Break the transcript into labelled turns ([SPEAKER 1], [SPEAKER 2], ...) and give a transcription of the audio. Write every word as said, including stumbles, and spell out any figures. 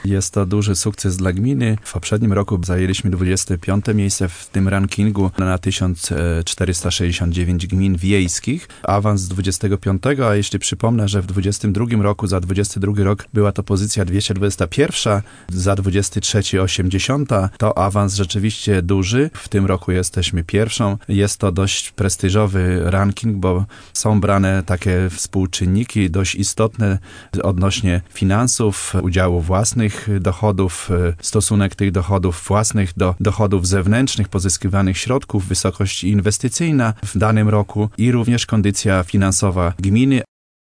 [SPEAKER 1] Jest to duży sukces dla gminy. W poprzednim roku zajęliśmy dwudzieste piąte miejsce w tym rankingu na tysiąc czterysta sześćdziesiąt dziewięć gmin wiejskich. Awans z dwudziestego piątego, a jeśli przypomnę, że w dwudziestym drugim roku, za dwudziesty drugi rok była to pozycja dwieście dwadzieścia jeden, za dwudziesty trzeci osiemdziesiąta, to awans rzeczywiście duży. W tym roku jesteśmy pierwszą. Jest to dość prestiżowy ranking, bo są brane takie współczynniki dość istotne odnośnie finansów, udziału własnych dochodów, stosunek tych dochodów własnych do dochodów zewnętrznych, pozyskiwanych środków, wysokość inwestycyjna w danym roku i również kondycja finansowa gminy.